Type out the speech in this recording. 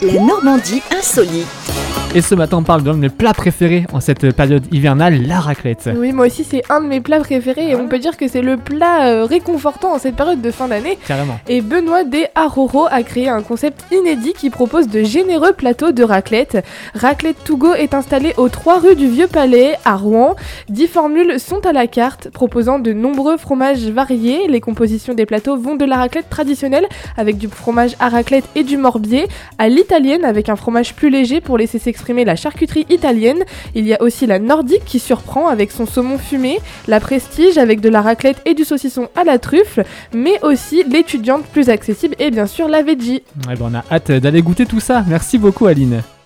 La Normandie insolite. Et ce matin, on parle d'un de mes plats préférés en cette période hivernale, la raclette. Oui, moi aussi, c'est un de mes plats préférés et on peut dire que c'est le plat réconfortant en cette période de fin d'année. Carrément. Et Benoît Desarroro a créé un concept inédit qui propose de généreux plateaux de raclette. Raclette to go est installé aux 3 rues du Vieux Palais, à Rouen. 10 formules sont à la carte, proposant de nombreux fromages variés. Les compositions des plateaux vont de la raclette traditionnelle, avec du fromage à raclette et du morbier, à l'italienne, avec un fromage plus léger pour laisser s'exprimer la charcuterie italienne. Il y a aussi la nordique qui surprend avec son saumon fumé, la prestige avec de la raclette et du saucisson à la truffe, mais aussi l'étudiante plus accessible et bien sûr la veggie. On a hâte d'aller goûter tout ça. Merci beaucoup Aline.